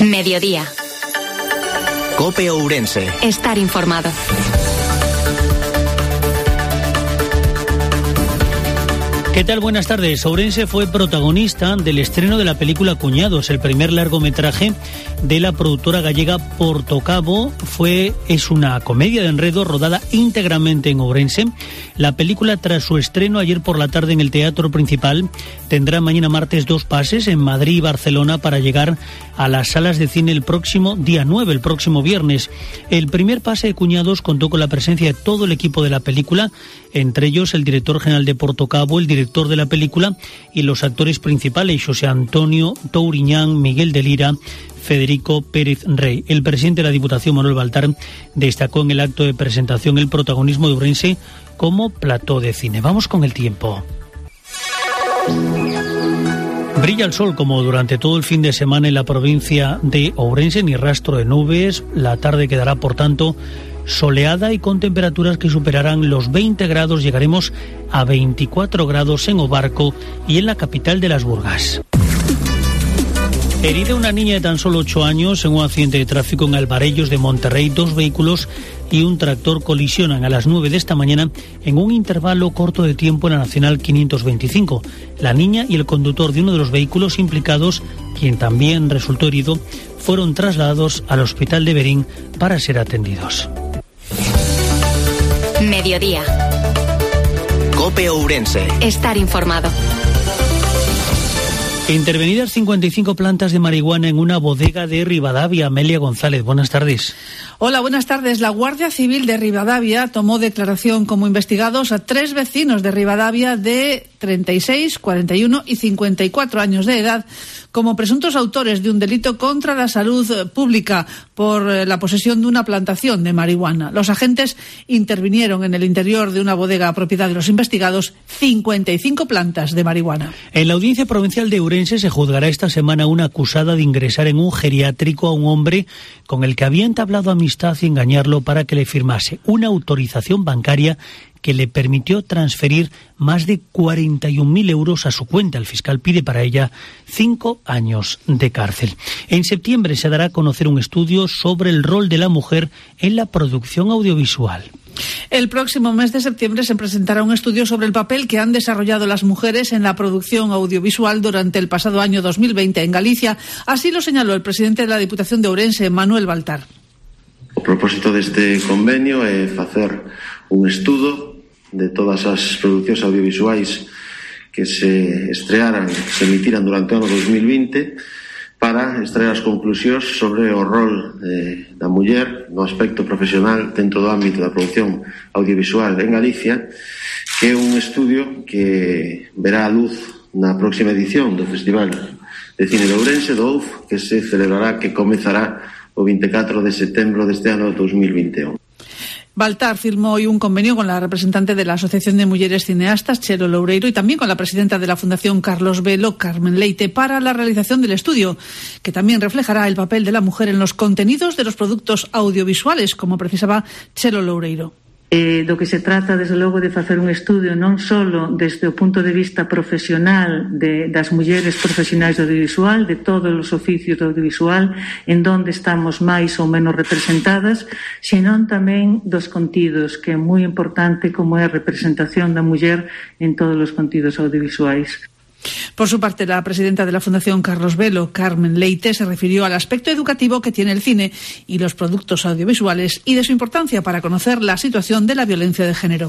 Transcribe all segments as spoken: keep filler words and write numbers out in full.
Mediodía. COPE Ourense. Estar informado. ¿Qué tal? Buenas tardes. Ourense fue protagonista del estreno de la película Cuñados, el primer largometraje de la productora gallega Portocabo. Fue, es una comedia de enredo rodada íntegramente en Ourense. La película, tras su estreno ayer por la tarde en el Teatro Principal, tendrá mañana martes dos pases en Madrid y Barcelona para llegar a las salas de cine el próximo día nueve, el próximo viernes. El primer pase de Cuñados contó con la presencia de todo el equipo de la película, entre ellos el director general de Portocabo, el director de la película y los actores principales, José Antonio Touriñán, Miguel de Lira, Federico Pérez Rey. El presidente de la Diputación, Manuel Baltar, destacó en el acto de presentación el protagonismo de Ourense como plató de cine. Vamos con el tiempo. Brilla el sol como durante todo el fin de semana en la provincia de Ourense, ni rastro de nubes. La tarde quedará, por tanto, soleada y con temperaturas que superarán los veinte grados. Llegaremos a veinticuatro grados en Obarco y en la capital de las Burgas. Herida una niña de tan solo ocho años en un accidente de tráfico en Alvarellos de Monterrey. Dos vehículos y un tractor colisionan a las nueve de esta mañana en un intervalo corto de tiempo en la Nacional quinientos veinticinco. La niña y el conductor de uno de los vehículos implicados, quien también resultó herido, fueron trasladados al hospital de Berín para ser atendidos. Mediodía. COPE Ourense. Estar informado. Intervenidas cincuenta y cinco plantas de marihuana en una bodega de Ribadavia. Amelia González, buenas tardes. Hola, buenas tardes. La Guardia Civil de Ribadavia tomó declaración como investigados a tres vecinos de Ribadavia de treinta y seis, cuarenta y uno y cincuenta y cuatro años de edad como presuntos autores de un delito contra la salud pública por la posesión de una plantación de marihuana. Los agentes intervinieron en el interior de una bodega propiedad de los investigados cincuenta y cinco plantas de marihuana. En la Audiencia Provincial de Ourense se juzgará esta semana a una acusada de ingresar en un geriátrico a un hombre con el que había entablado amistad y engañarlo para que le firmase una autorización bancaria que le permitió transferir más de cuarenta y un mil euros a su cuenta. El fiscal pide para ella cinco años de cárcel. En septiembre se dará a conocer un estudio sobre el rol de la mujer en la producción audiovisual. El próximo mes de septiembre se presentará un estudio sobre el papel que han desarrollado las mujeres en la producción audiovisual durante el pasado año dos mil veinte en Galicia. Así lo señaló el presidente de la Diputación de Ourense, Manuel Baltar. O propósito deste convenio é facer un estudo de todas as producións audiovisuais que se estrearan, se emitiran durante o ano dos mil vinte, para extraer as conclusións sobre o rol eh, da muller no aspecto profesional dentro do ámbito da produción audiovisual en Galicia, que é un estudio que verá a luz na próxima edición do Festival de Cine de Ourense, do O U F, que se celebrará, que comezará o veinte e catro de setembro deste ano dos mil vinte e un. Baltar firmó hoy un convenio con la representante de la Asociación de Mujeres Cineastas, Chelo Loureiro, y también con la presidenta de la Fundación Carlos Velo, Carmen Leite, para la realización del estudio, que también reflejará el papel de la mujer en los contenidos de los productos audiovisuales, como precisaba Chelo Loureiro. Eh, do que se trata, desde logo, de facer un estudio non solo desde o punto de vista profesional de, das mulleres profesionais do audiovisual, de todos os oficios do audiovisual, en donde estamos máis ou menos representadas, senón tamén dos contidos, que é moi importante como é a representación da muller en todos os contidos audiovisuais. Por su parte, la presidenta de la Fundación Carlos Velo, Carmen Leite, se refirió al aspecto educativo que tiene el cine y los productos audiovisuales y de su importancia para conocer la situación de la violencia de género.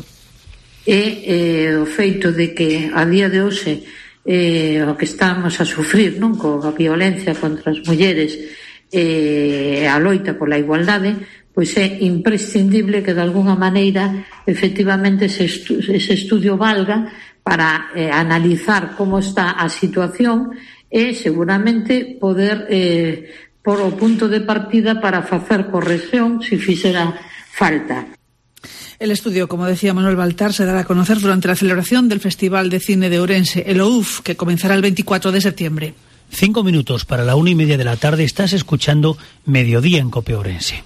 É eh, o feito de que a día de hoxe eh, o que estamos a sufrir, non, coa violencia contra as mulleres e eh, a loita pola igualdade, pois é imprescindible que de alguna maneira efectivamente ese, estu- ese estudio valga para eh, analizar como está a situación e seguramente poder eh, por o punto de partida para facer corrección se fixera falta. El estudio, como decía Manuel Baltar, se dará a conocer durante la celebración del Festival de Cine de Ourense, el O U F, que comenzará el veinticuatro de septiembre. Cinco minutos para la una y media de la tarde. Estás escuchando Mediodía en COPE Ourense.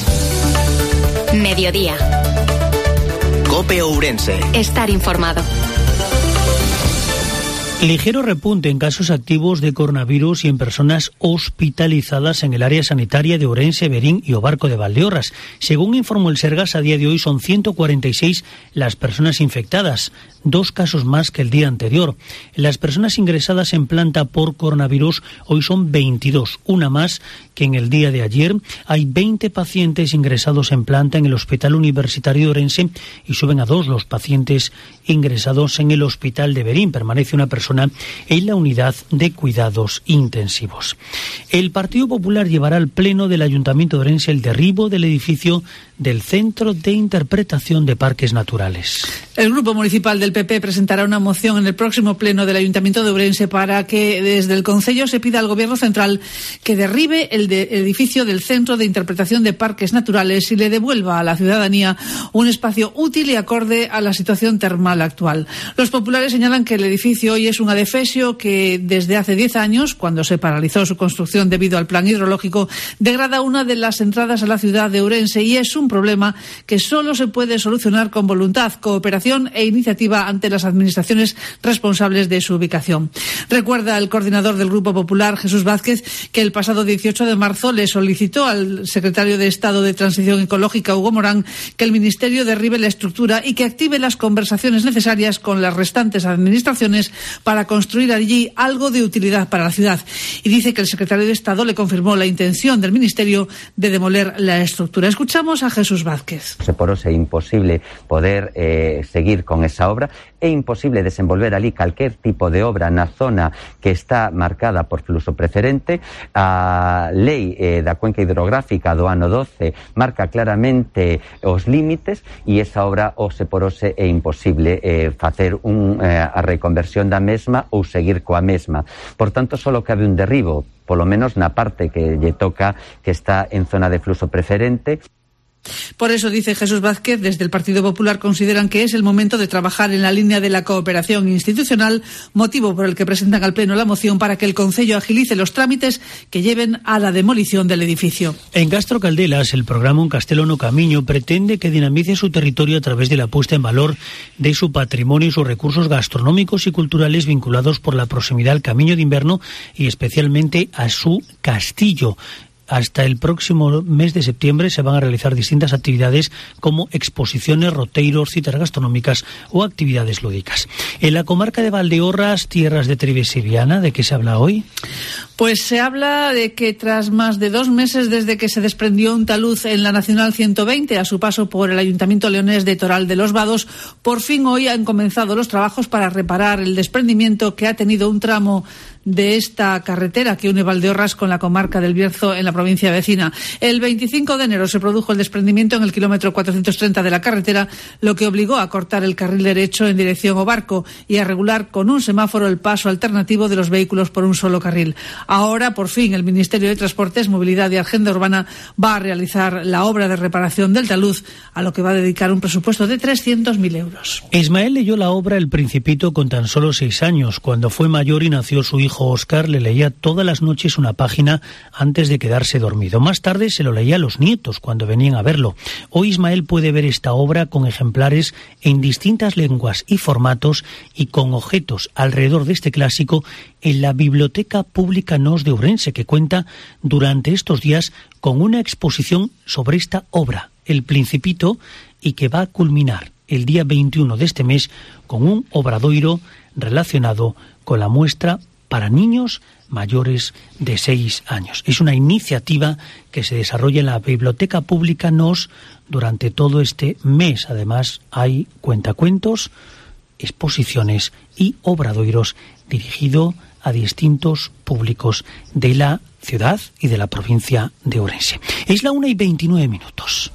Mediodía. COPE Ourense. Estar informado. Ligero repunte en casos activos de coronavirus y en personas hospitalizadas en el área sanitaria de Ourense, Verín y Obarco de Valdeorras. Según informó el Sergas, a día de hoy son ciento cuarenta y seis las personas infectadas, dos casos más que el día anterior. Las personas ingresadas en planta por coronavirus hoy son veintidós, una más que en el día de ayer. Hay veinte pacientes ingresados en planta en el Hospital Universitario de Ourense y suben a dos los pacientes ingresados en el Hospital de Verín. Permanece una persona en la unidad de cuidados intensivos. El Partido Popular llevará al Pleno del Ayuntamiento de Ourense el derribo del edificio del Centro de Interpretación de Parques Naturales. El Grupo Municipal del P P presentará una moción en el próximo Pleno del Ayuntamiento de Ourense para que desde el Concello se pida al Gobierno Central que derribe el, de, el edificio del Centro de Interpretación de Parques Naturales y le devuelva a la ciudadanía un espacio útil y acorde a la situación termal actual. Los populares señalan que el edificio hoy es un adefesio que desde hace diez años, cuando se paralizó su construcción debido al plan hidrológico, degrada una de las entradas a la ciudad de Ourense y es un problema que solo se puede solucionar con voluntad, cooperación e iniciativa ante las administraciones responsables de su ubicación. Recuerda el coordinador del Grupo Popular, Jesús Vázquez, que el pasado dieciocho de marzo le solicitó al secretario de Estado de Transición Ecológica, Hugo Morán, que el Ministerio derribe la estructura y que active las conversaciones necesarias con las restantes administraciones para construir allí algo de utilidad para la ciudad. Y dice que el secretario de Estado le confirmó la intención del Ministerio de demoler la estructura. Escuchamos a Jesús Vázquez. Se por é imposible poder eh, seguir con esa obra, é imposible desenvolver ali calquer tipo de obra na zona que está marcada por fluxo preferente. A lei eh, da cuenca hidrográfica do ano doce marca claramente os límites e esa obra o se por ose é imposible eh, facer un, eh, a reconversión da mesma ou seguir coa mesma. Por tanto, só cabe un derribo, polo menos na parte que lle toca, que está en zona de fluxo preferente. Por eso, dice Jesús Vázquez, desde el Partido Popular consideran que es el momento de trabajar en la línea de la cooperación institucional, motivo por el que presentan al Pleno la moción para que el Concello agilice los trámites que lleven a la demolición del edificio. En Castro Caldelas, el programa Un Castelo no Camiño pretende que dinamice su territorio a través de la puesta en valor de su patrimonio y sus recursos gastronómicos y culturales vinculados por la proximidad al Camiño de Invierno y especialmente a su castillo. Hasta el próximo mes de septiembre se van a realizar distintas actividades como exposiciones, roteiros, citas gastronómicas o actividades lúdicas. En la comarca de Valdeorras, tierras de Trives y Viana, ¿de qué se habla hoy? Pues se habla de que tras más de dos meses desde que se desprendió un talud en la Nacional ciento veinte a su paso por el Ayuntamiento leonés de Toral de los Vados, por fin hoy han comenzado los trabajos para reparar el desprendimiento que ha tenido un tramo de esta carretera que une Valdeorras con la comarca del Bierzo en la provincia vecina. El veinticinco de enero se produjo el desprendimiento en el kilómetro cuatrocientos treinta de la carretera, lo que obligó a cortar el carril derecho en dirección Obarco y a regular con un semáforo el paso alternativo de los vehículos por un solo carril. Ahora, por fin, el Ministerio de Transportes, Movilidad y Agenda Urbana va a realizar la obra de reparación del talud, a lo que va a dedicar un presupuesto de trescientos mil euros. Ismael leyó la obra El Principito con tan solo seis años. Cuando fue mayor y nació su hijo Óscar, le leía todas las noches una página antes de quedarse dormido. Más tarde se lo leía a los nietos cuando venían a verlo. Hoy Ismael puede ver esta obra con ejemplares en distintas lenguas y formatos y con objetos alrededor de este clásico en la Biblioteca Pública Nos de Ourense, que cuenta durante estos días con una exposición sobre esta obra, El Principito, y que va a culminar el día veintiuno de este mes con un obradoiro relacionado con la muestra para niños mayores de seis años. Es una iniciativa que se desarrolla en la Biblioteca Pública Nos durante todo este mes. Además, hay cuentacuentos, exposiciones y obradoiros dirigido a distintos públicos de la ciudad y de la provincia de Ourense. Es la una y veintinueve minutos.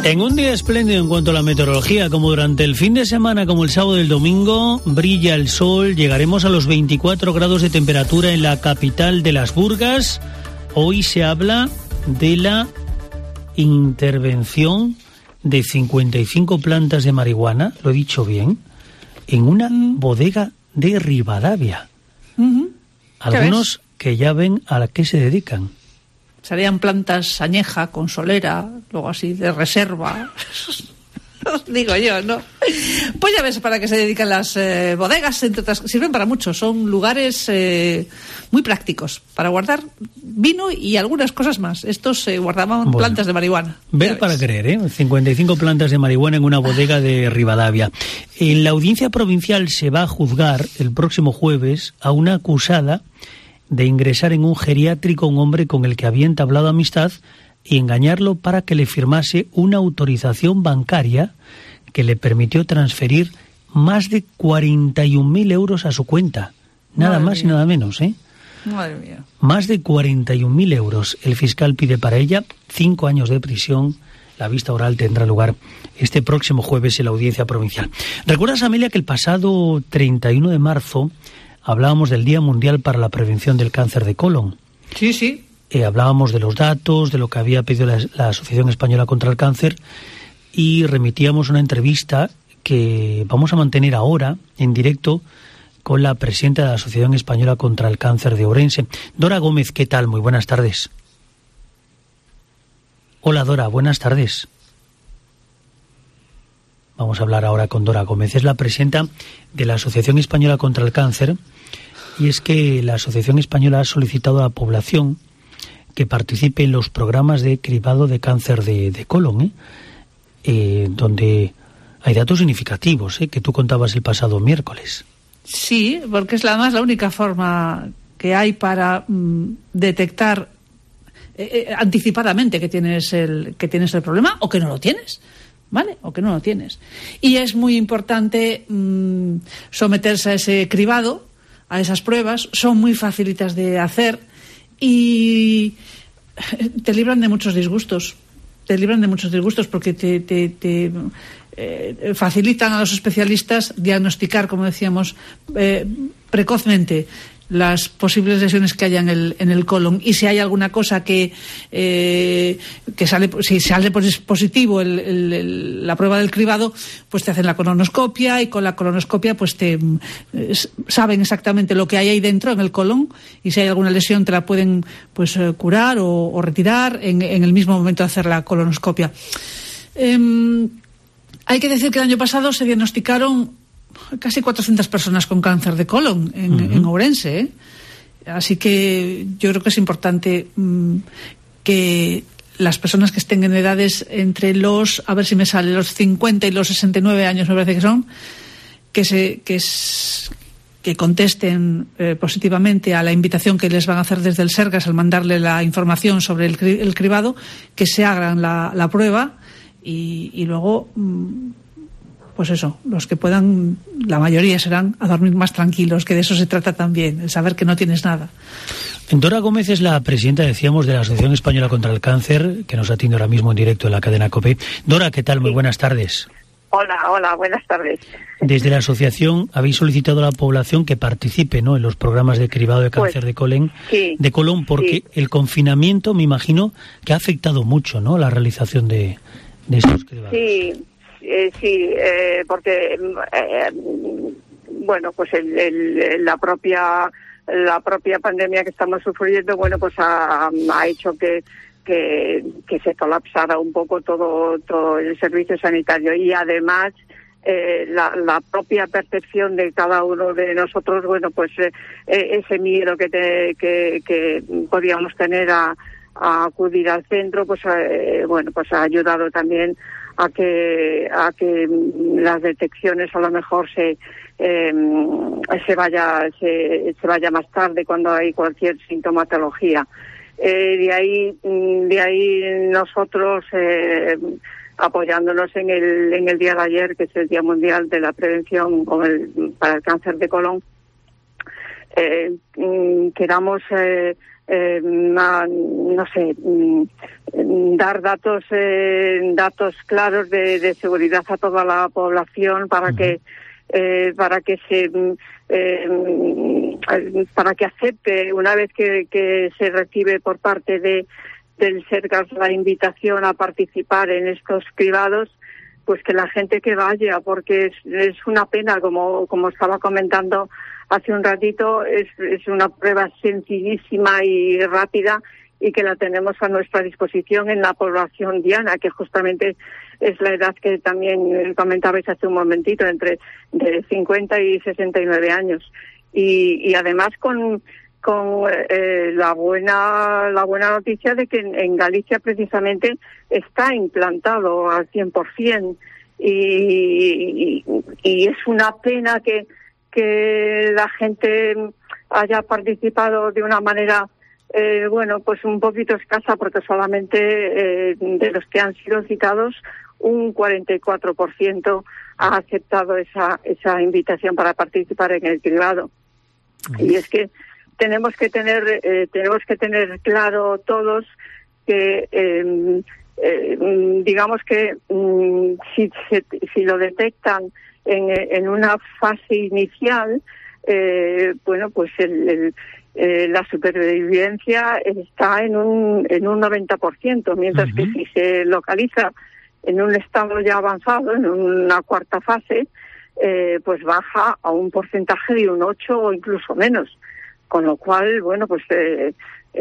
En un día espléndido en cuanto a la meteorología, como durante el fin de semana, como el sábado y el domingo, brilla el sol, llegaremos a los veinticuatro grados de temperatura en la capital de las Burgas. Hoy se habla de la intervención de cincuenta y cinco plantas de marihuana, lo he dicho bien, en una bodega de Rivadavia. Uh-huh. Algunos que ya ven a la que se dedican. Serían plantas añeja, con solera, luego así, de reserva. Os digo yo, ¿no? Pues ya ves para qué se dedican las eh, bodegas, entre otras, sirven para mucho. Son lugares eh, muy prácticos para guardar vino y algunas cosas más. Estos se eh, guardaban bueno, plantas de marihuana. Ver para creer, ¿eh? cincuenta y cinco plantas de marihuana en una bodega de Rivadavia. En la audiencia provincial se va a juzgar el próximo jueves a una acusada de ingresar en un geriátrico a un hombre con el que había entablado amistad y engañarlo para que le firmase una autorización bancaria que le permitió transferir más de cuarenta y un mil euros a su cuenta. Nada Madre más mía. Y nada menos, ¿eh? Madre mía. Más de cuarenta y un mil euros. El fiscal pide para ella cinco años de prisión. La vista oral tendrá lugar este próximo jueves en la audiencia provincial. ¿Recuerdas, Amelia, que el pasado treinta y uno de marzo hablábamos del Día Mundial para la Prevención del Cáncer de Colon? Sí, sí. Eh, hablábamos de los datos, de lo que había pedido la, la Asociación Española contra el Cáncer y remitíamos una entrevista que vamos a mantener ahora en directo con la presidenta de la Asociación Española contra el Cáncer de Ourense. Dora Gómez, ¿qué tal? Muy buenas tardes. Hola, Dora, buenas tardes. Vamos a hablar ahora con Dora Gómez. Es la presidenta de la Asociación Española contra el Cáncer. Y es que la Asociación Española ha solicitado a la población que participe en los programas de cribado de cáncer de, de colon, ¿eh? Eh, donde hay datos significativos, ¿eh? Que tú contabas el pasado miércoles. Sí, porque es la más la única forma que hay para mmm, detectar eh, eh, anticipadamente que tienes el que tienes el problema o que no lo tienes. ¿Vale? O que no lo tienes. Y es muy importante mmm, someterse a ese cribado, a esas pruebas. Son muy facilitas de hacer y te libran de muchos disgustos. Te libran de muchos disgustos porque te, te, te eh, facilitan a los especialistas diagnosticar, como decíamos, eh, precozmente las posibles lesiones que haya en el, en el colon, y si hay alguna cosa que eh, que sale, si sale positivo el, el, el, la prueba del cribado, pues te hacen la colonoscopia, y con la colonoscopia pues te eh, saben exactamente lo que hay ahí dentro en el colon, y si hay alguna lesión te la pueden pues eh, curar o, o retirar en, en el mismo momento de hacer la colonoscopia. Eh, hay que decir que el año pasado se diagnosticaron casi cuatrocientas personas con cáncer de colon en, uh-huh. en Ourense, ¿eh? Así que yo creo que es importante mmm, que las personas que estén en edades entre los, a ver si me sale, los cincuenta y los sesenta y nueve años, me parece que son, que se que, es, que contesten eh, positivamente a la invitación que les van a hacer desde el Sergas al mandarle la información sobre el, el cribado, que se hagan la, la prueba y, y luego mmm, pues eso, los que puedan, la mayoría serán a dormir más tranquilos, que de eso se trata también, el saber que no tienes nada. Dora Gómez es la presidenta, decíamos, de la Asociación Española contra el Cáncer, que nos atiende ahora mismo en directo en la cadena COPE. Dora, ¿qué tal? Muy sí. Buenas tardes. Hola, hola, buenas tardes. Desde la asociación habéis solicitado a la población que participe, ¿no?, en los programas de cribado de cáncer pues, de colon, sí, de colon, porque sí. el confinamiento, me imagino, que ha afectado mucho, ¿no?, la realización de, de estos cribados. Sí. Eh, sí, eh, porque eh, bueno, pues el, el, la propia la propia pandemia que estamos sufriendo, bueno, pues ha, ha hecho que, que que se colapsara un poco todo todo el servicio sanitario, y además eh, la, la propia percepción de cada uno de nosotros, bueno, pues eh, ese miedo que, te, que que podíamos tener a, a acudir al centro, pues eh, bueno, pues ha ayudado también a que a que las detecciones a lo mejor se eh, se vaya se, se vaya más tarde cuando hay cualquier sintomatología. Eh, de ahí de ahí nosotros eh, apoyándonos en el en el día de ayer, que es el Día Mundial de la Prevención con el, para el Cáncer de Colon, eh, queramos eh, eh, no sé dar datos eh, datos claros de, de seguridad a toda la población para uh-huh. que eh, para que se eh, para que acepte una vez que, que se recibe por parte de del Sergas la invitación a participar en estos cribados, pues que la gente que vaya, porque es, es una pena, como como estaba comentando hace un ratito, es, es una prueba sencillísima y rápida y que la tenemos a nuestra disposición en la población diana, que justamente es la edad que también comentabais hace un momentito, entre de cincuenta y sesenta y nueve años. Y, y además con con eh, la buena la buena noticia de que en, en Galicia precisamente está implantado al cien por ciento y, y, y es una pena que que la gente haya participado de una manera eh, bueno pues un poquito escasa, porque solamente eh, de los que han sido citados un cuarenta y cuatro por ciento ha aceptado esa esa invitación para participar en el cribado. Y es que tenemos que tener eh, tenemos que tener claro todos que eh, eh, digamos que mm, si se, si lo detectan en, en una fase inicial, eh, bueno pues el, el, eh, la supervivencia está en un en un noventa por ciento, mientras uh-huh. que si se localiza en un estado ya avanzado, en una cuarta fase, eh, pues baja a un porcentaje de un ocho o incluso menos. Con lo cual, bueno, pues eh,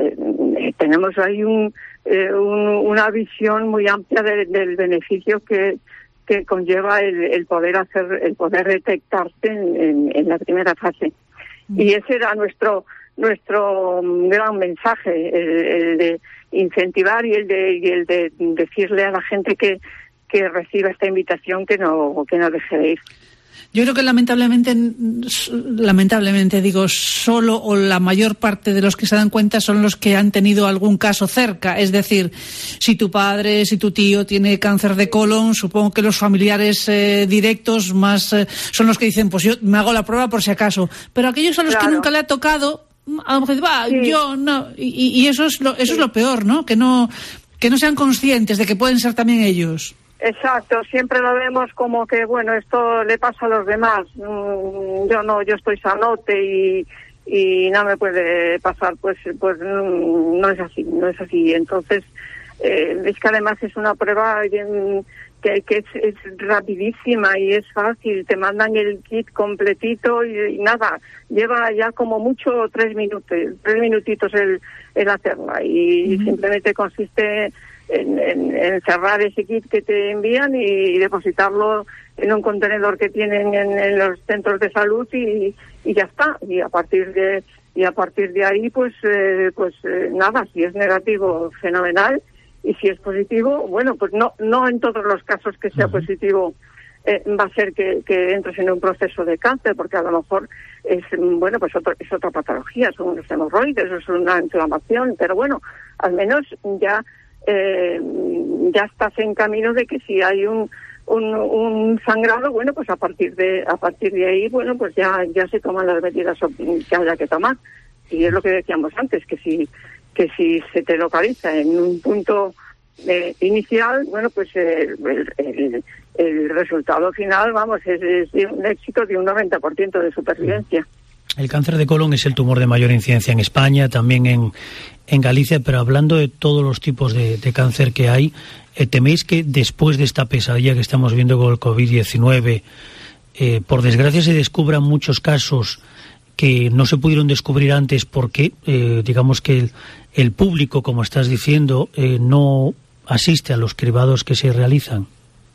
eh, tenemos ahí un, eh, un, una visión muy amplia de, del beneficio que, que conlleva el, el poder hacer, el poder detectarse en, en, en la primera fase. Mm. Y ese era nuestro nuestro gran mensaje, el, el de incentivar y el de y el de decirle a la gente que que reciba esta invitación que no que no deje de ir. Yo creo que lamentablemente, lamentablemente digo, solo o la mayor parte de los que se dan cuenta son los que han tenido algún caso cerca. Es decir, si tu padre, si tu tío tiene cáncer de colon, supongo que los familiares eh, directos más eh, son los que dicen, pues yo me hago la prueba por si acaso. Pero aquellos a los claro. que nunca le ha tocado, a lo mejor va, sí. yo no, y, y eso es lo, eso sí. es lo peor, ¿no? Que no, que no sean conscientes de que pueden ser también ellos. Exacto, siempre lo vemos como que, bueno, esto le pasa a los demás, mm, yo no, yo estoy sanote y, y no me puede pasar, pues pues mm, no es así, no es así. Entonces, eh, es que además es una prueba bien, que, que es, es rapidísima y es fácil, te mandan el kit completito y, y nada, lleva ya como mucho tres minutos, tres minutitos el, el hacerla y uh-huh. simplemente consiste En, en, en cerrar ese kit que te envían y depositarlo en un contenedor que tienen en, en los centros de salud y, y ya está. Y a partir de y a partir de ahí, pues eh, pues eh, nada, si es negativo, fenomenal, y si es positivo, bueno, pues no no en todos los casos que sea uh-huh. positivo eh, va a ser que, que entres en un proceso de cáncer, porque a lo mejor es bueno pues otro, es otra patología, son unos hemorroides, es una inflamación, pero bueno, al menos ya Eh, ya estás en camino de que si hay un, un un sangrado, bueno, pues a partir de a partir de ahí, bueno, pues ya ya se toman las medidas que haya que tomar. Y es lo que decíamos antes, que si que si se te localiza en un punto eh, inicial, bueno, pues eh, el, el, el resultado final, vamos, es, es de un éxito de un noventa por ciento de supervivencia. El cáncer de colon es el tumor de mayor incidencia en España, también en, en Galicia, pero hablando de todos los tipos de, de cáncer que hay, eh, ¿teméis que después de esta pesadilla que estamos viendo con el covid diecinueve, eh, por desgracia se descubran muchos casos que no se pudieron descubrir antes porque, eh, digamos que el, el público, como estás diciendo, eh, no asiste a los cribados que se realizan?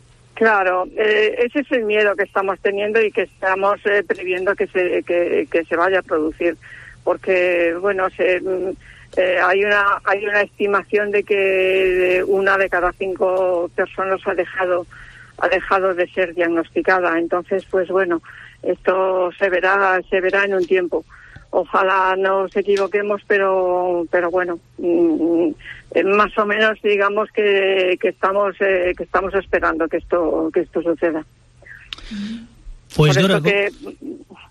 Claro, eh, ese es el miedo que estamos teniendo y que estamos eh, previendo que se que, que se vaya a producir, porque bueno, se, eh, hay una hay una estimación de que una de cada cinco personas ha dejado ha dejado de ser diagnosticada. Entonces, pues bueno, esto se verá se verá en un tiempo. Ojalá no nos equivoquemos, pero pero bueno, mmm, más o menos digamos que, que estamos eh, que estamos esperando que esto que esto suceda. Pues por Dora, eso que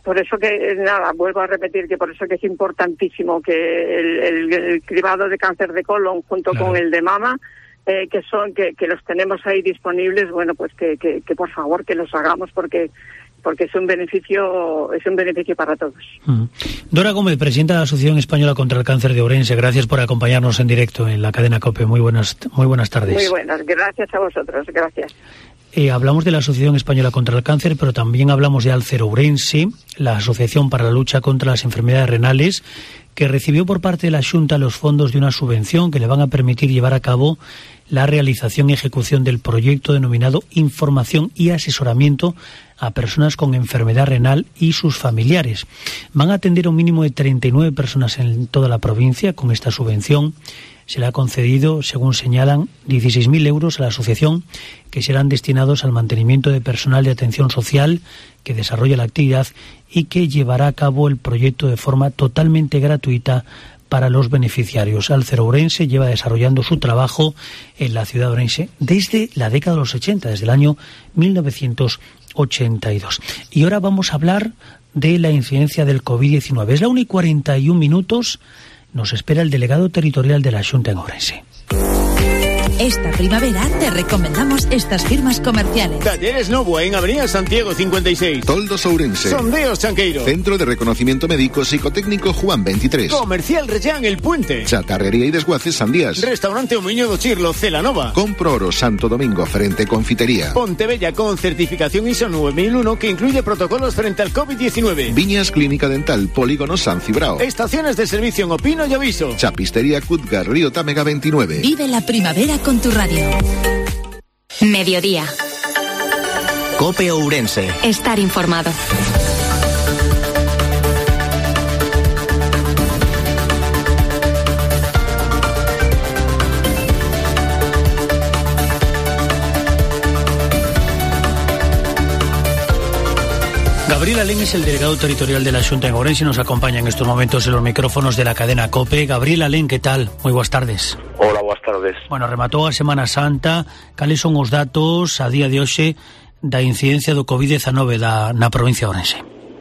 por eso que, nada, vuelvo a repetir que por eso que es importantísimo que el, el, el cribado de cáncer de colon junto claro. con el de mama, eh, que son que, que los tenemos ahí disponibles, bueno, pues que, que, que por favor que los hagamos porque porque es un beneficio es un beneficio para todos. Mm. Dora Gómez, presidenta de la Asociación Española contra el Cáncer de Ourense, gracias por acompañarnos en directo en la cadena COPE. Muy buenas, muy buenas tardes. Muy buenas, gracias a vosotros, gracias. Eh, hablamos de la Asociación Española contra el Cáncer, pero también hablamos de Alcer Ourense, la Asociación para la Lucha contra las Enfermedades Renales, que recibió por parte de la Xunta los fondos de una subvención que le van a permitir llevar a cabo la realización y ejecución del proyecto denominado Información y Asesoramiento a personas con enfermedad renal y sus familiares. Van a atender a un mínimo de treinta y nueve personas en toda la provincia con esta subvención. Se le ha concedido, según señalan, dieciséis mil euros a la asociación que serán destinados al mantenimiento de personal de atención social que desarrolla la actividad y que llevará a cabo el proyecto de forma totalmente gratuita para los beneficiarios. Alcer Ourense lleva desarrollando su trabajo en la ciudad de Ourense desde la década de los ochenta, desde el año mil novecientos ochenta y dos. Y ahora vamos a hablar de la incidencia del COVID diecinueve. Es la una y cuarenta y un minutos. Nos espera el delegado territorial de la Xunta en Ourense. Esta primavera te recomendamos estas firmas comerciales. Talleres Novo en Avenida Santiago cincuenta y seis. Toldos Ourense. Sondeos Chanqueiro. Centro de Reconocimiento Médico Psicotécnico Juan veintitrés. Comercial Rellán El Puente. Chatarrería y Desguaces Sandías. Restaurante Omiño do Chirlo Celanova. Compro Oro Santo Domingo frente Confitería. Pontebella con certificación I S O nueve mil uno que incluye protocolos frente al COVID diecinueve. Viñas Clínica Dental Polígono San Cibrao. Estaciones de servicio en Opino y Aviso. Chapistería Cutgar Río Támega veintinueve. Vive la primavera con tu radio. Mediodía. COPE Ourense. Estar informado. Gabriel Alén es el delegado territorial de la Xunta en Ourense y nos acompaña en estos momentos en los micrófonos de la cadena COPE. Gabriel Alén, ¿qué tal? Moi boas tardes. Hola, boas tardes. Bueno, rematou a Semana Santa. Cales son os datos a día de hoxe da incidencia do COVID diecinueve da, na provincia de Ourense?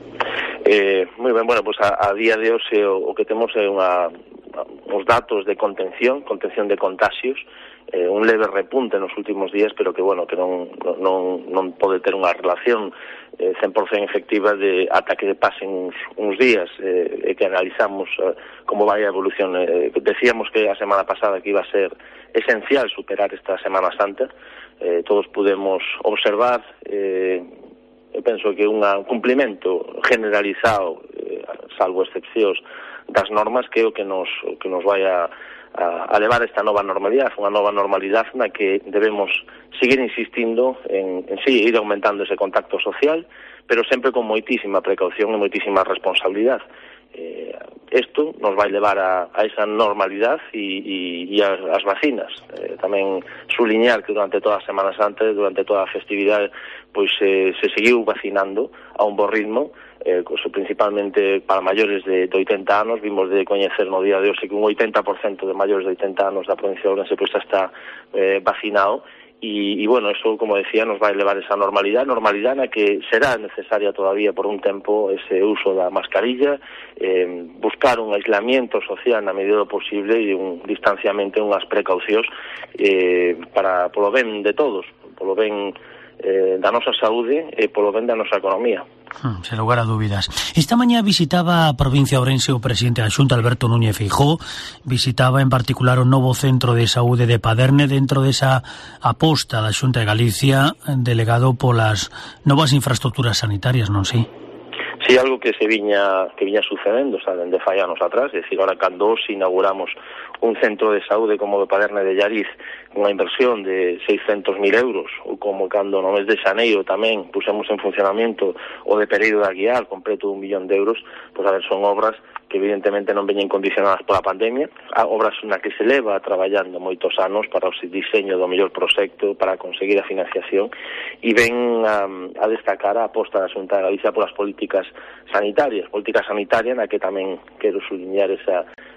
Eh, moi ben, bueno, pues a, a día de hoxe o, o que temos é unha, os datos de contención, contención de contagios, eh, un leve repunte nos últimos días, pero que, bueno, que non, non, non pode ter unha relación eh, cen por cento efectiva de ata que pasen uns, uns días eh, e que analizamos eh, como vai a evolución. Eh, decíamos que a semana pasada que iba a ser esencial superar esta Semana Santa. Eh, todos pudemos observar, eh, eu penso que un cumplimento generalizado, eh, salvo excepcións, das normas que é o que nos, o que nos vai a a, a levar esta nova normalidade, unha nova normalidade na que debemos seguir insistindo en, en sí, ir aumentando ese contacto social, pero sempre con moitísima precaución e moitísima responsabilidade. Eh, isto nos vai levar a, a esa normalidade e, e, e as, as vacinas. Eh, tamén suliñar que durante toda a Semana Santa, durante toda a festividade, pois eh, se seguiu vacinando a un bo ritmo, eh, principalmente para maiores de, de oitenta anos. Vimos de coñecer no día de hoxe que un oitenta por cento de maiores de oitenta anos da provincia de Ourense pois está eh, vacinado. E, e, bueno, eso, como decía, nos vai levar esa normalidade, normalidade na que será necesaria todavía por un tempo ese uso da mascarilla, eh, buscar un aislamiento social na medida do posible e un distanciamento, unhas precaucións eh, para polo ben de todos, polo ben eh, da nosa saúde e polo ben da nosa economía. Hmm, sen lugar a dúbidas. Esta mañá visitaba a provincia de Ourense o presidente da Xunta, Alberto Núñez Feijóo. Visitaba en particular o novo centro de saúde de Paderne dentro desa aposta da Xunta de Galicia, delegado polas novas infraestructuras sanitarias, non sei? Sí, algo que se viña que viña sucedendo, xa dende fai anos atrás, é dicir, ahora cando hoxe inauguramos un centro de saúde como o de Paderne de Llariz, unha inversión de seiscentos mil euros, ou como cando no mes de xaneiro tamén pusemos en funcionamento o de Pereiro de Aguiar, completo un millón de euros, pois a ver, son obras que evidentemente non veñen condicionadas pola pandemia, a obras na que se leva traballando moitos anos para o diseño do mellor proxecto, para conseguir a financiación, e ven a, a destacar a aposta da Xunta de Galicia polas políticas sanitarias, políticas sanitarias na que tamén quero suliñar esa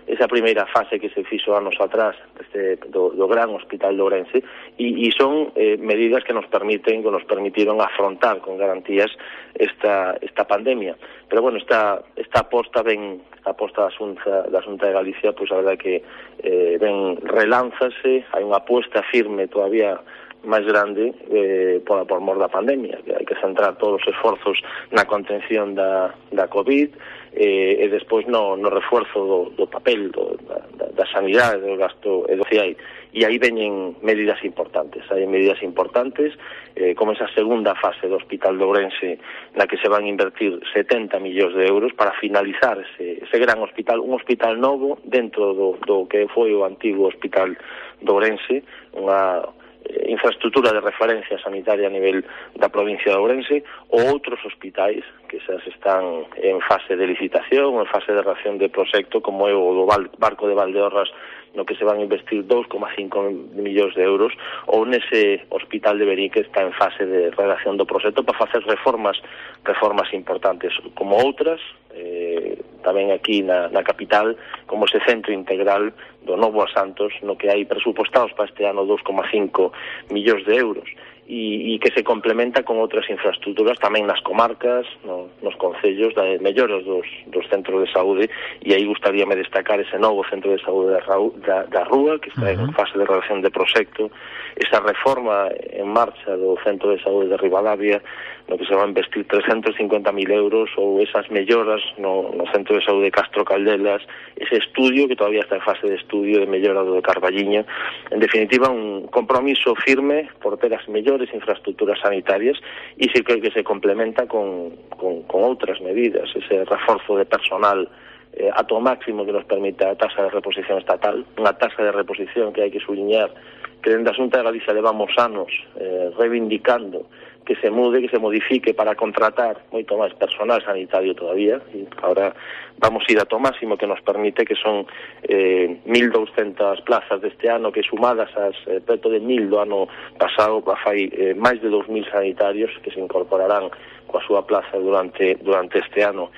esa primeira fase que se fixo anos atrás este, do, do gran hospital de Ourense e, e son eh, medidas que nos permiten, que nos permitiron afrontar con garantías esta, esta pandemia. Pero bueno, esta, esta aposta ben, a aposta da Xunta, da Xunta de Galicia, pois a verdade que eh, ben relánzase, hai unha aposta firme todavía máis grande eh, por, por mor da pandemia, que hai que centrar todos os esforzos na contención da, da COVID eh, e despois no, no refuerzo do, do papel do, da, da sanidade, do gasto social, e aí veñen medidas importantes, hai medidas importantes eh, como esa segunda fase do Hospital de Ourense na que se van a invertir setenta millóns de euros para finalizar ese, ese gran hospital, un hospital novo dentro do, do que foi o antigo Hospital de Ourense, unha infraestructura de referencia sanitaria a nivel da provincia de Ourense, ou outros hospitais que xa están en fase de licitación ou en fase de redacción de proxecto, como é o do Barco de Valdeorras, no que se van a investir dous coma cinco millóns de euros, ou nese hospital de Berín que está en fase de redacción do proxecto para facer reformas reformas importantes, como outras eh, tamén aquí na, na capital, como ese centro integral do Novo Asantos, no que hai presupostados para este ano dous coma cinco millóns de euros, e, e que se complementa con outras infraestructuras tamén nas comarcas, no, nos concellos, da melloras dos, dos centros de saúde, e aí gustaríame destacar ese novo centro de saúde da, da, da Rúa, que está uh-huh. en fase de redacción de proxecto, esa reforma en marcha do centro de saúde de Ribadavia, no que se van a investir trescentos cincuenta mil euros, ou esas melloras no, no centro de saúde de Castro Caldelas, ese estudio que todavía está en fase de estudio de mellora do de Carballiño. En definitiva, un compromiso firme por ter as mellores infraestructuras sanitarias e sí que, que se complementa con, con, con outras medidas, ese reforzo de personal eh, ata o máximo que nos permite a tasa de reposición estatal, unha tasa de reposición que hai que subliñar que dentro da Xunta de Galicia levamos anos eh, reivindicando que se mude, que se modifique para contratar moito máis personal sanitario todavía, e agora vamos a ir a to máximo que nos permite, que son eh, mil douscentas plazas deste ano, que sumadas ás eh, preto de mil do ano pasado, fai eh, máis de dous mil sanitarios que se incorporarán coa súa plaza durante durante este ano.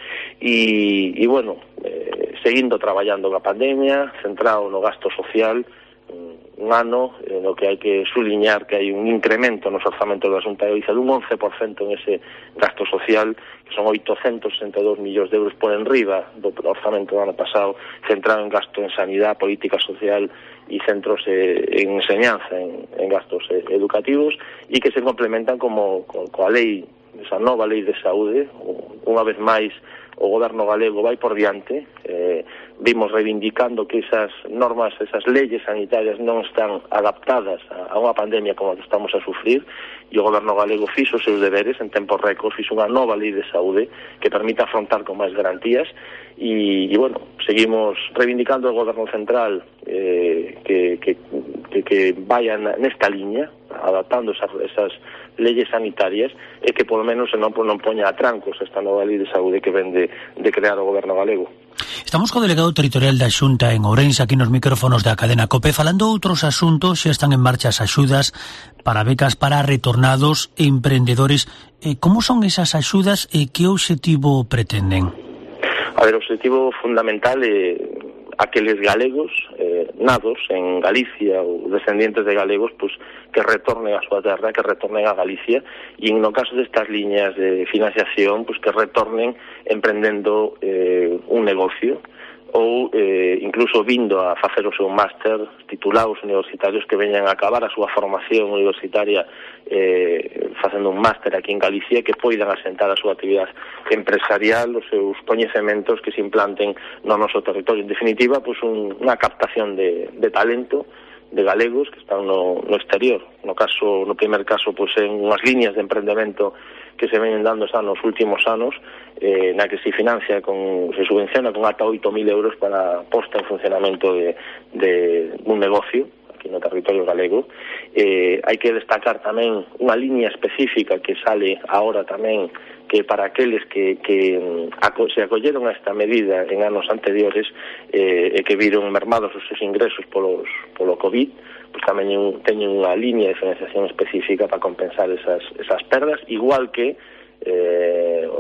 E, e bueno, eh, seguindo traballando coa pandemia, centrado no gasto social, un ano eh, no que hai que suliñar que hai un incremento nos orzamentos da Xunta de Galicia dun once por cento en ese gasto social, que son oitocentos sesenta e dous millóns de euros por enriba do orzamento do ano pasado, centrado en gasto en sanidade, política social e centros eh, en enseñanza, en, en gastos eh, educativos, e que se complementan como co, coa lei, esa nova lei de saúde. Unha vez máis o goberno galego vai por diante, eh, vimos reivindicando que esas normas, esas leyes sanitarias non están adaptadas a, a unha pandemia como a que estamos a sufrir, e o goberno galego fixo os seus deberes en tempo récord, fixo unha nova lei de saúde que permite afrontar con máis garantías, e, e bueno, seguimos reivindicando o goberno central eh, que, que, que, que vayan nesta liña, adaptando esas, esas leyes sanitarias, e que polo menos non, non poña a trancos esta nova lei de saúde que ven de, de crear o goberno galego. Estamos co delegado territorial da Xunta en Ourense, aquí nos micrófonos da cadena COPE, falando outros asuntos. Xa están en marcha as axudas para becas para retornados e emprendedores. Eh, como son esas axudas e que obxectivo pretenden? A ver, o obxectivo fundamental é aqueles galegos eh, nados en Galicia ou descendientes de galegos, pues, que retornen a súa terra, que retornen a Galicia, e no caso destas liñas de financiación, pues, que retornen emprendendo eh, un negocio ou eh, incluso vindo a facer o seu máster, titulados universitarios que veñan a acabar a súa formación universitaria eh, facendo un máster aquí en Galicia, que poidan asentar a súa actividade empresarial, os seus coñecementos, que se implanten no noso territorio. En definitiva, pues, un, unha captación de, de talento de galegos que están no, no exterior. No caso, no primer caso, pues, en unhas líneas de emprendemento que se venen dando xa nos últimos anos, eh, na que se financia, con, se subvenciona con ata oito mil euros para posta en funcionamento de, de un negocio aquí no territorio galego. Eh, hai que destacar tamén unha liña específica que sale ahora tamén, que para aqueles que, que aco, se acolleron a esta medida en anos anteriores eh, e que viron mermados os seus ingresos polos, polo COVID, pues tamén teñen unha liña de financiación específica para compensar esas, esas perdas, igual que eh,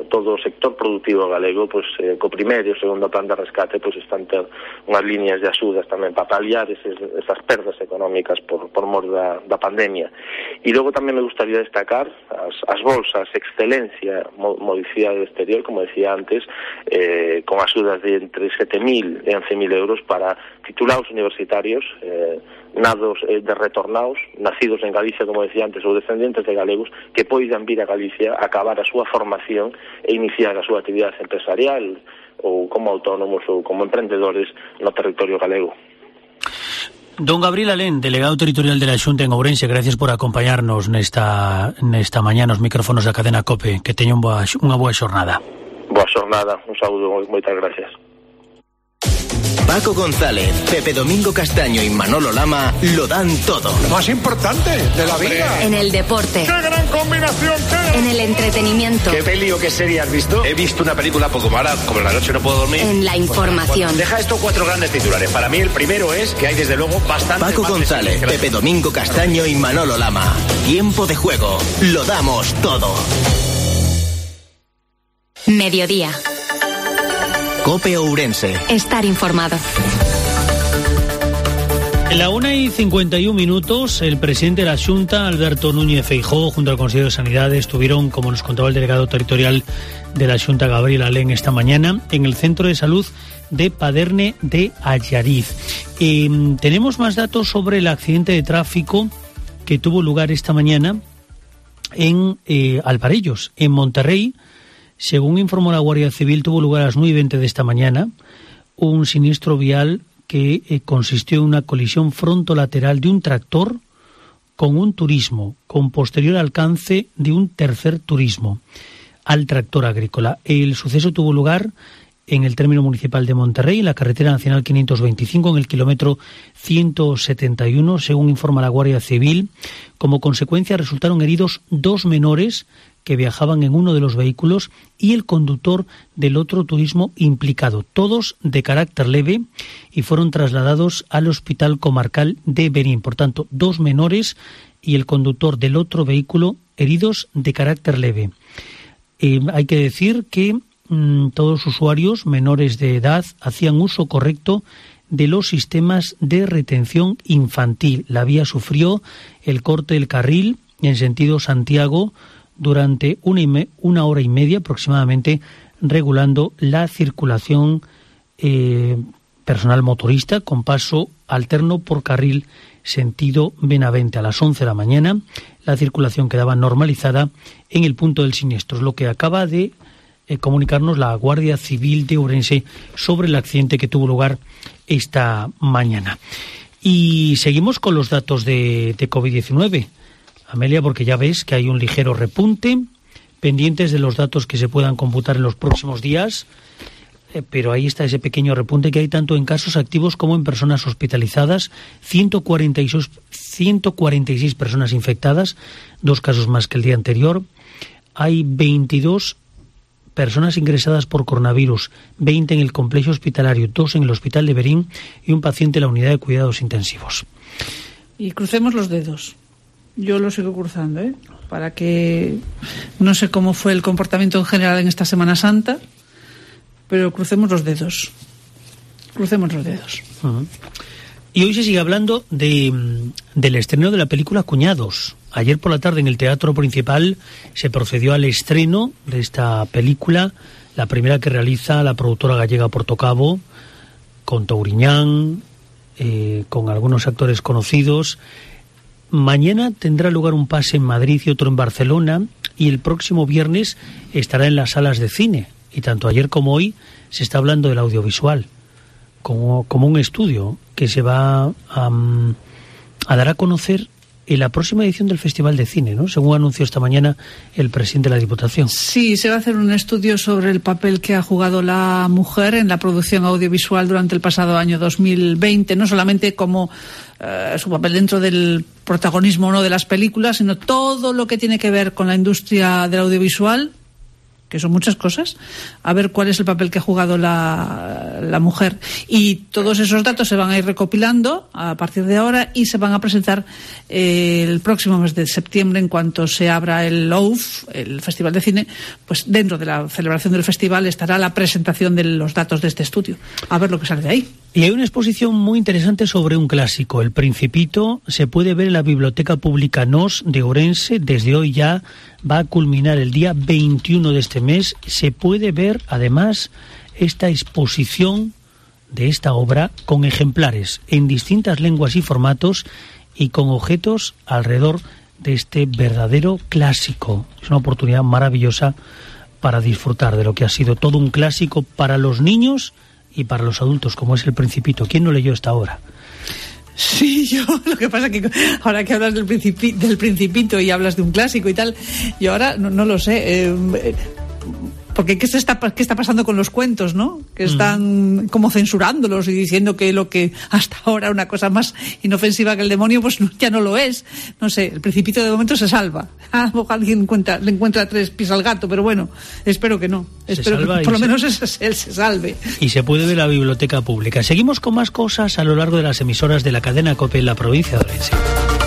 todo o sector productivo galego, pois, eh, co primeiro e o segundo plan de rescate, pois están ter unhas líneas de axudas tamén para paliar eses, esas perdas económicas por, por mor da, da pandemia. E logo tamén me gustaría destacar as, as bolsas excelencia mobilidade exterior, como decía antes, eh, con axudas de entre sete mil e once mil euros para titulados universitarios, eh, nados eh, de retornados, nacidos en Galicia, como decía antes, ou descendentes de galegos, que poidan vir a Galicia a acabar a súa formación e iniciar a súa actividade empresarial ou como autónomos ou como emprendedores no territorio galego. Don Gabriel Alén, delegado territorial de la Xunta en Ourense, gracias por acompañarnos nesta nesta mañá nos micrófonos da cadena COPE. Que teña unha boa xornada. Boa xornada, un saúdo, moitas gracias. Paco González, Pepe Domingo Castaño y Manolo Lama lo dan todo. Lo más importante de la vida. En el deporte. ¡Qué gran combinación! ¿Qué? En el entretenimiento. ¿Qué peli o qué serie has visto? He visto una película poco mala, como la noche no puedo dormir. En la información. Bueno, deja esto cuatro grandes titulares. Para mí el primero es que hay desde luego bastante... Paco González, Pepe Domingo Castaño y Manolo Lama. Tiempo de juego. Lo damos todo. Mediodía. COPE Ourense. Estar informado. En la una y cincuenta y un minutos, el presidente de la Xunta, Alberto Núñez Feijóo, junto al Consejo de Sanidad, estuvieron, como nos contaba el delegado territorial de la Xunta, Gabriel Alén, esta mañana, en el Centro de Salud de Paderne de Allariz. Eh, tenemos más datos sobre el accidente de tráfico que tuvo lugar esta mañana en eh, Alvarellos, en Monterrey. Según informó la Guardia Civil, tuvo lugar a las nueve y veinte de esta mañana un siniestro vial que eh, consistió en una colisión frontolateral de un tractor con un turismo, con posterior alcance de un tercer turismo al tractor agrícola. El suceso tuvo lugar en el término municipal de Monterrey, en la carretera nacional quinientos veinticinco, en el kilómetro ciento setenta y uno, según informa la Guardia Civil. Como consecuencia resultaron heridos dos menores que viajaban en uno de los vehículos y el conductor del otro turismo implicado, todos de carácter leve, y fueron trasladados al Hospital Comarcal de Berín. Por tanto, dos menores y el conductor del otro vehículo heridos de carácter leve. Eh, hay que decir que mmm, todos los usuarios menores de edad hacían uso correcto de los sistemas de retención infantil. La vía sufrió el corte del carril en sentido Santiago durante una, y me, una hora y media aproximadamente, regulando la circulación eh, personal motorista con paso alterno por carril sentido Benavente. A las once de la mañana la circulación quedaba normalizada en el punto del siniestro, es lo que acaba de eh, comunicarnos la Guardia Civil de Ourense sobre el accidente que tuvo lugar esta mañana. Y seguimos con los datos de, de COVID diecinueve. Amelia, porque ya ves que hay un ligero repunte, pendientes de los datos que se puedan computar en los próximos días, eh, pero ahí está ese pequeño repunte que hay tanto en casos activos como en personas hospitalizadas, ciento cuarenta y seis, ciento cuarenta y seis personas infectadas, dos casos más que el día anterior. Hay veintidós personas ingresadas por coronavirus, veinte en el complejo hospitalario, dos en el hospital de Berín y un paciente en la unidad de cuidados intensivos. Y crucemos los dedos. Yo lo sigo cruzando, ¿eh? Para que... No sé cómo fue el comportamiento en general en esta Semana Santa, pero crucemos los dedos. Crucemos los dedos. Uh-huh. Y hoy se sigue hablando de, del estreno de la película Cuñados. Ayer por la tarde en el Teatro Principal se procedió al estreno de esta película, la primera que realiza la productora gallega Portocabo, con Touriñán, eh, con algunos actores conocidos. Mañana tendrá lugar un pase en Madrid y otro en Barcelona, y el próximo viernes estará en las salas de cine. Y tanto ayer como hoy se está hablando del audiovisual, como, como un estudio que se va a, a dar a conocer en la próxima edición del Festival de Cine, ¿no? Según anunció esta mañana el presidente de la Diputación. Sí, se va a hacer un estudio sobre el papel que ha jugado la mujer en la producción audiovisual durante el pasado año dos mil veinte, no solamente como eh, su papel dentro del protagonismo o no de las películas, sino todo lo que tiene que ver con la industria del audiovisual que son muchas cosas, a ver cuál es el papel que ha jugado la, la mujer. Y todos esos datos se van a ir recopilando a partir de ahora y se van a presentar eh, el próximo mes de septiembre, en cuanto se abra el O U F, el Festival de Cine. Pues dentro de la celebración del festival estará la presentación de los datos de este estudio. A ver lo que sale de ahí. Y hay una exposición muy interesante sobre un clásico, El Principito. Se puede ver en la Biblioteca Pública Nos de Ourense. Desde hoy ya va a culminar el día veintiuno de este mes. Se puede ver, además, esta exposición de esta obra con ejemplares en distintas lenguas y formatos y con objetos alrededor de este verdadero clásico. Es una oportunidad maravillosa para disfrutar de lo que ha sido todo un clásico para los niños y para los adultos, como es El Principito. ¿Quién no leyó esta obra? Sí, yo, lo que pasa es que ahora que hablas del, principi, del Principito y hablas de un clásico y tal, yo ahora no, no lo sé, eh, porque ¿qué, se está, ¿qué está pasando con los cuentos, no? Que están mm. como censurándolos y diciendo que lo que hasta ahora era una cosa más inofensiva que el demonio, pues no, ya no lo es. No sé, El Principito de momento se salva. Ah, alguien encuentra, le encuentra tres pies al gato, pero bueno, espero que no. Se espero que por lo se... menos ese, él se salve. Y se puede ver la Biblioteca Pública. Seguimos con más cosas a lo largo de las emisoras de la cadena COPE en la provincia de Orense.